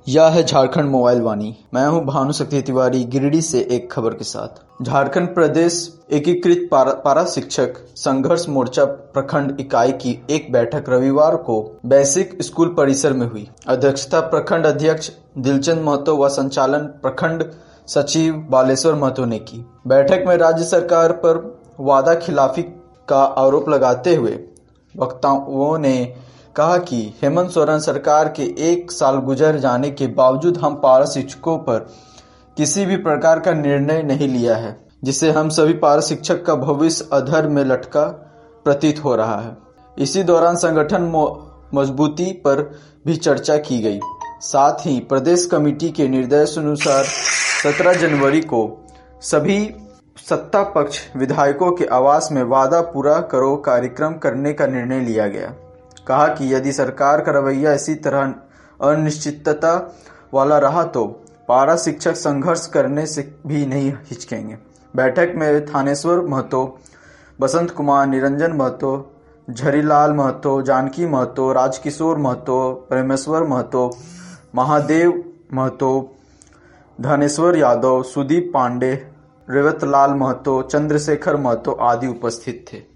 यह है झारखंड मोबाइल वाणी। मैं हूं भानुशक्ति तिवारी, गिरिडीह से एक खबर के साथ। झारखंड प्रदेश एकीकृत पारा शिक्षक संघर्ष मोर्चा प्रखंड इकाई की एक बैठक रविवार को बेसिक स्कूल परिसर में हुई। अध्यक्षता प्रखंड अध्यक्ष दिलचंद महतो व संचालन प्रखंड सचिव बालेश्वर महतो ने की। बैठक में राज्य सरकार पर वादा खिलाफी का आरोप लगाते हुए वक्ताओं ने कहा कि हेमंत सोरेन सरकार के 1 साल गुजर जाने के बावजूद हम पारा शिक्षकों पर किसी भी प्रकार का निर्णय नहीं लिया है, जिससे हम सभी पारा शिक्षक का भविष्य अधर में लटका प्रतीत हो रहा है। इसी दौरान संगठन मजबूती पर भी चर्चा की गई। साथ ही प्रदेश कमेटी के निर्देशानुसार 17 जनवरी को सभी सत्ता पक्ष विधायकों के आवास में वादा पूरा करो कार्यक्रम करने का निर्णय लिया गया। कहा कि यदि सरकार का रवैया इसी तरह अनिश्चितता वाला रहा तो पारा शिक्षक संघर्ष करने से भी नहीं हिचकेंगे। बैठक में थानेश्वर महतो, बसंत कुमार, निरंजन महतो, झरीलाल महतो, जानकी महतो, राजकिशोर महतो, प्रेमेश्वर महतो, महादेव महतो, धनेश्वर यादव, सुदीप पांडे, रेवतलाल महतो, चंद्रशेखर महतो आदि उपस्थित थे।